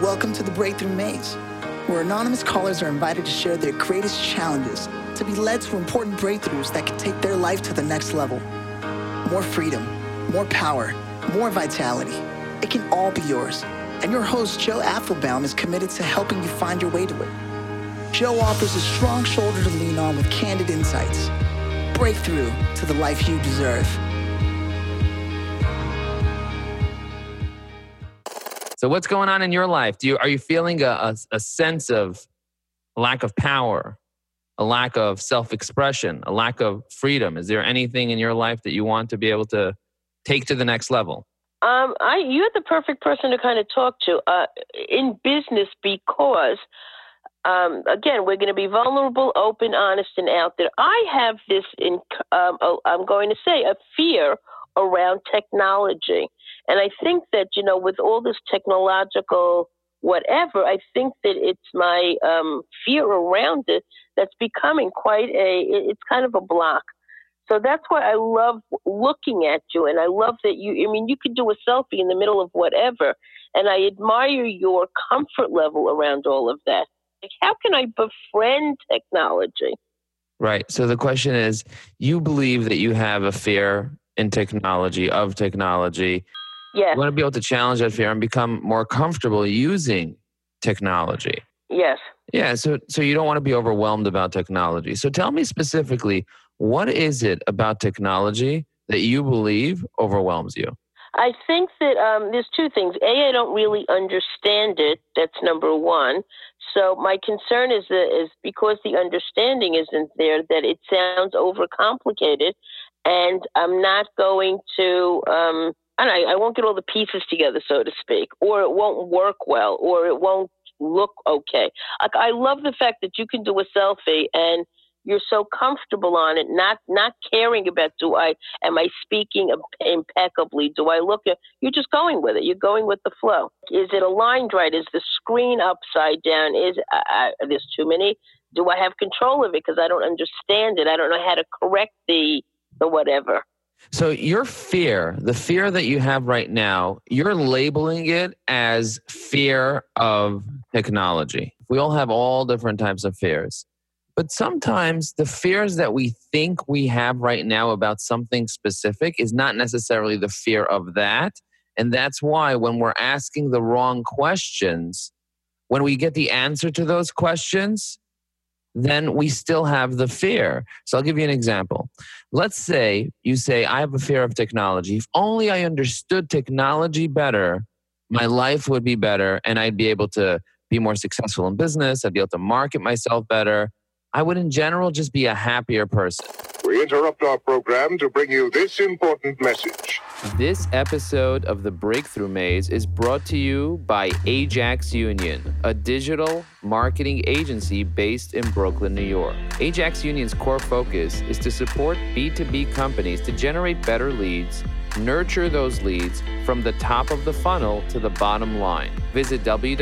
Welcome to the Breakthrough Maze, where anonymous callers are invited to share their greatest challenges to be led to important breakthroughs that can take their life to the next level. More freedom, more power, more vitality. It can all be yours. And your host, Joe Apfelbaum, is committed to helping you find your way to it. Joe offers a strong shoulder to lean on with candid insights. Breakthrough to the life you deserve. So what's going on in your life? Are you feeling a sense of lack of power, a lack of self-expression, a lack of freedom? Is there anything in your life that you want to be able to take to the next level? You're the perfect person to kind of talk to in business because, again, we're going to be vulnerable, open, honest, and out there. I have this, I'm going to say, a fear around technology. And I think that, with all this technological whatever, I think that it's my fear around it that's becoming it's kind of a block. So that's why I love looking at you. And I love that you could do a selfie in the middle of whatever. And I admire your comfort level around all of that. Like, how can I befriend technology? Right. So the question is, you believe that you have a fear in technology, of technology. Yes. You want to be able to challenge that fear and become more comfortable using technology. Yes. Yeah. So you don't want to be overwhelmed about technology. So tell me specifically, what is it about technology that you believe overwhelms you? I think that there's two things. I don't really understand it. That's number one. So my concern is because the understanding isn't there, that it sounds overcomplicated, and I'm not going to, I won't get all the pieces together, so to speak, or it won't work well, or it won't look okay. Like, I love the fact that you can do a selfie and you're so comfortable on it, not caring about am I speaking impeccably? Do I look at, you're just going with it. You're going with the flow. Is it aligned right? Is the screen upside down? There's too many? Do I have control of it? Because I don't understand it. I don't know how to correct the whatever. So your fear, the fear that you have right now, you're labeling it as fear of technology. We all have all different types of fears. But sometimes the fears that we think we have right now about something specific is not necessarily the fear of that. And that's why when we're asking the wrong questions, when we get the answer to those questions, then we still have the fear. So I'll give you an example. Let's say you say, I have a fear of technology. If only I understood technology better, my life would be better and I'd be able to be more successful in business. I'd be able to market myself better. I would in general just be a happier person. We interrupt our program to bring you this important message. This episode of The Breakthrough Maze is brought to you by Ajax Union, a digital marketing agency based in Brooklyn, New York. Ajax Union's core focus is to support B2B companies to generate better leads, nurture those leads from the top of the funnel to the bottom line. Visit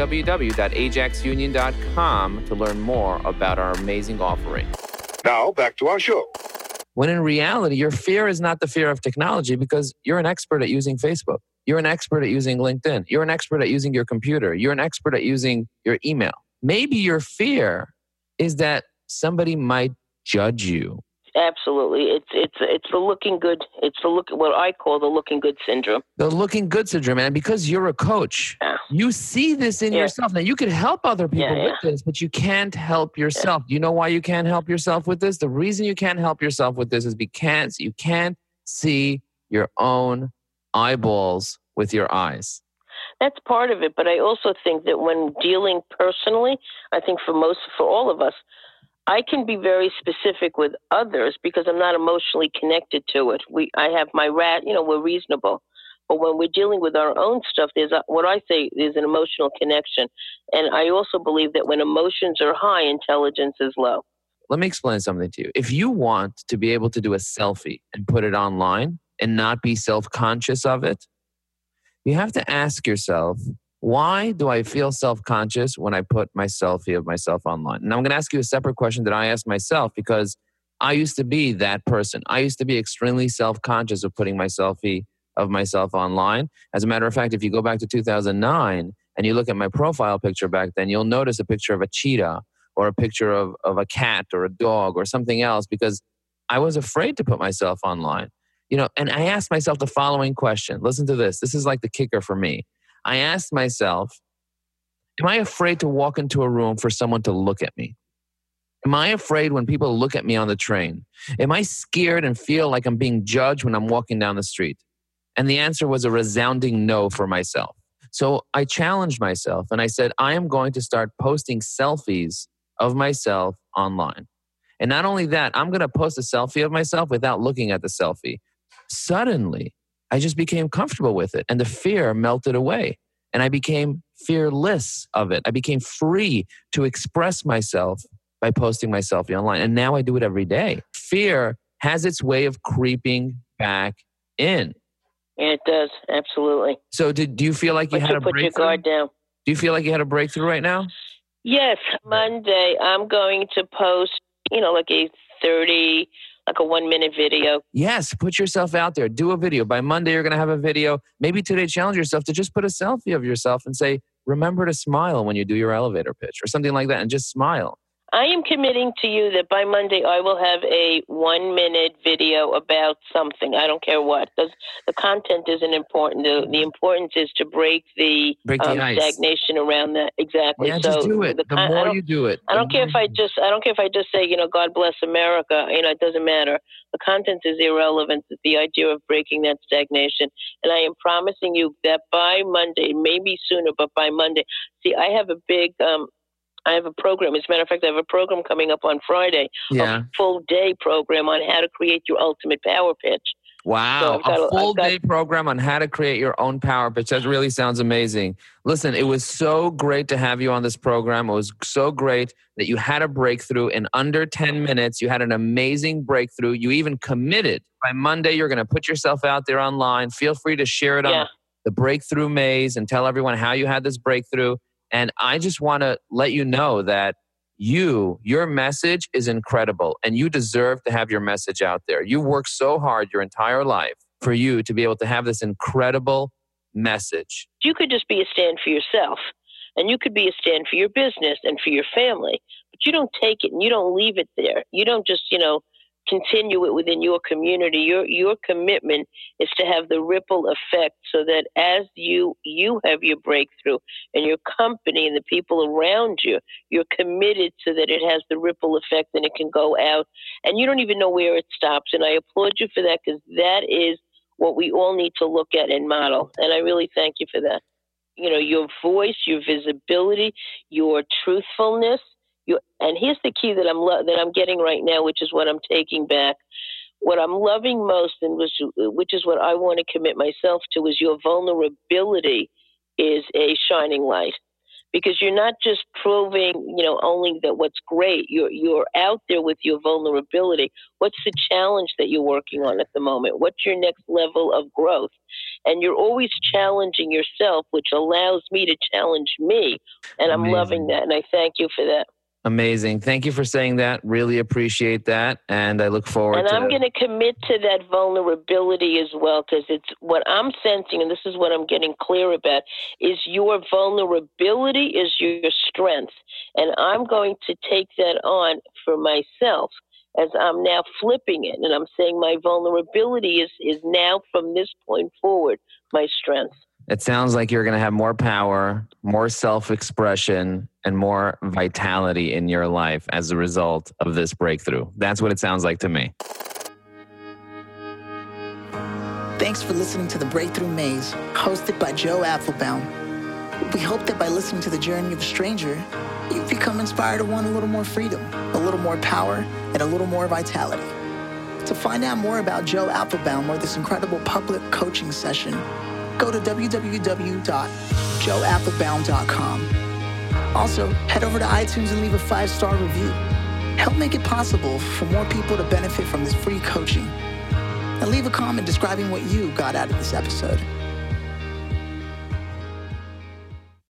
www.ajaxunion.com to learn more about our amazing offering. Now, back to our show. When in reality, your fear is not the fear of technology because you're an expert at using Facebook. You're an expert at using LinkedIn. You're an expert at using your computer. You're an expert at using your email. Maybe your fear is that somebody might judge you. Absolutely. It's the looking good. It's what I call the looking good syndrome. The looking good syndrome. And because you're a coach, you see this in yourself. Now, you could help other people with this, but you can't help yourself. Do you know why you can't help yourself with this? The reason you can't help yourself with this is because you can't see your own eyeballs with your eyes. That's part of it. But I also think that when dealing personally, I think for all of us, I can be very specific with others because I'm not emotionally connected to it. I have my we're reasonable. But when we're dealing with our own stuff, there's an emotional connection. And I also believe that when emotions are high, intelligence is low. Let me explain something to you. If you want to be able to do a selfie and put it online and not be self-conscious of it, you have to ask yourself, why do I feel self-conscious when I put my selfie of myself online? And I'm going to ask you a separate question that I asked myself because I used to be that person. I used to be extremely self-conscious of putting my selfie of myself online. As a matter of fact, if you go back to 2009 and you look at my profile picture back then, you'll notice a picture of a cheetah or a picture of a cat or a dog or something else, because I was afraid to put myself online. And I asked myself the following question. Listen to this. This is like the kicker for me. I asked myself, am I afraid to walk into a room for someone to look at me? Am I afraid when people look at me on the train? Am I scared and feel like I'm being judged when I'm walking down the street? And the answer was a resounding no for myself. So I challenged myself and I said, I am going to start posting selfies of myself online. And not only that, I'm going to post a selfie of myself without looking at the selfie. Suddenly, I just became comfortable with it and the fear melted away. And I became fearless of it. I became free to express myself by posting my selfie online. And now I do it every day. Fear has its way of creeping back in. It does, absolutely. So do you feel like you had a breakthrough? Put your guard down. Do you feel like you had a breakthrough right now? Yes. Monday, I'm going to post, like a 1-minute video. Yes, put yourself out there. Do a video. By Monday, you're going to have a video. Maybe today, challenge yourself to just put a selfie of yourself and say, remember to smile when you do your elevator pitch or something like that, and just smile. I am committing to you that by Monday I will have a 1-minute video about something. I don't care what. The content isn't important. The importance is to break the ice. Stagnation around that. Exactly. Yeah, just do it. The more you do it. I don't care if I just say, God bless America. It doesn't matter. The content is irrelevant. It's the idea of breaking that stagnation. And I am promising you that by Monday, maybe sooner, but by Monday. See, I have I have a program. As a matter of fact, I have a program coming up on Friday, a full-day program on how to create your ultimate power pitch. Wow, so a full-day program on how to create your own power pitch. That really sounds amazing. Listen, it was so great to have you on this program. It was so great that you had a breakthrough in under 10 minutes. You had an amazing breakthrough. You even committed. By Monday, you're going to put yourself out there online. Feel free to share it on the Breakthrough Maze and tell everyone how you had this breakthrough. And I just want to let you know that your message is incredible and you deserve to have your message out there. You worked so hard your entire life for you to be able to have this incredible message. You could just be a stand for yourself and you could be a stand for your business and for your family, but you don't take it and you don't leave it there. You don't just, continue it within your community. Your commitment is to have the ripple effect so that as you have your breakthrough and your company and the people around you, you're committed so that it has the ripple effect and it can go out and you don't even know where it stops. And I applaud you for that because that is what we all need to look at and model. And I really thank you for that. Your voice, your visibility, your truthfulness. And here's the key that I'm getting right now, which is what I'm taking back. What I'm loving most, and which is what I want to commit myself to, is your vulnerability is a shining light. Because you're not just proving, only that what's great. You're out there with your vulnerability. What's the challenge that you're working on at the moment? What's your next level of growth? And you're always challenging yourself, which allows me to challenge me. And I'm loving that. And I thank you for that. Amazing. Thank you for saying that. Really appreciate that. And I look forward to... And I'm going to commit to that vulnerability as well, because it's what I'm sensing, and this is what I'm getting clear about, is your vulnerability is your strength. And I'm going to take that on for myself as I'm now flipping it. And I'm saying my vulnerability is now from this point forward, my strength. It sounds like you're going to have more power, more self-expression, and more vitality in your life as a result of this breakthrough. That's what it sounds like to me. Thanks for listening to The Breakthrough Maze, hosted by Joe Apfelbaum. We hope that by listening to the journey of a stranger, you've become inspired to want a little more freedom, a little more power, and a little more vitality. To find out more about Joe Apfelbaum or this incredible public coaching session, go to www.joeapfelbaum.com. Also, head over to iTunes and leave a 5-star review. Help make it possible for more people to benefit from this free coaching. And leave a comment describing what you got out of this episode.